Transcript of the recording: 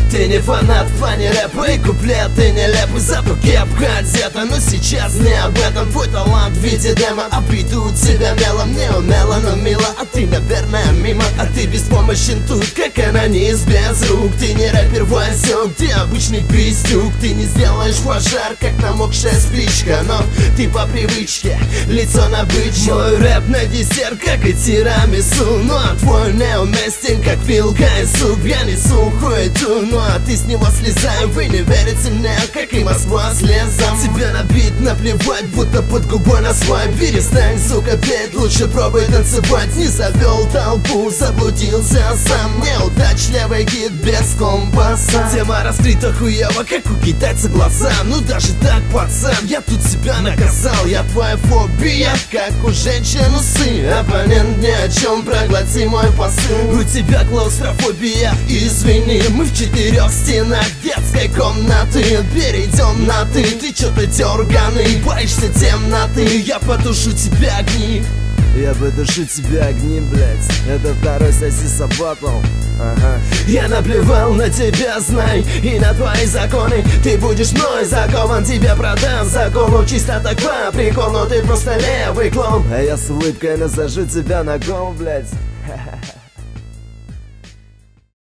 Ты не фанат в плане рэпа и куплеты нелепы, зато кепка одета. Но сейчас не об этом, твой талант в виде демо. Обойдут тебя мелом, не умело, но мило. А ты, наверное, мимо, а ты беспомощен тут, как анонист без рук. Ты не рэпер Васек, ты обычный пиздюк. Ты не сделаешь пожар, как намокшая спичка, но ты по привычке, лицо на бычок. Мой рэп на десерт, как и тирамису. Ну а твой неуместен, как вилка и суп. Я несу хуету, ну а ты с него слезай. Вы не верите мне, как и Москва слезом. Тебя на бит наплевать, будто под губой на свой. Перестань, сука, петь, лучше пробуй танцевать. Не завел толпу, заблудился сам. Неудачливый гид без компаса. Тема раскрыта хуево, как у китайца глаза. Ну даже так, пацан, я тут себя наказал. Я твоя фобия, как у женщин усы. Оппонент ни о чем, проглоти мой посыл. У тебя клаустрофобия, извини. Мы в 4 стенах детской комнаты. Перейдем на ты, ты чё-то дерганый. Боишься темноты, я потушу тебе огни. Я потушу тебе огни, блять. Это второй сосиса батл. Ага. Я наплевал на тебя, знай, и на твои законы. Ты будешь мной закован, тебе продам закону. Чисто так по приколу, ты просто левый клон. А я с улыбкой насажу тебя на гол, блять.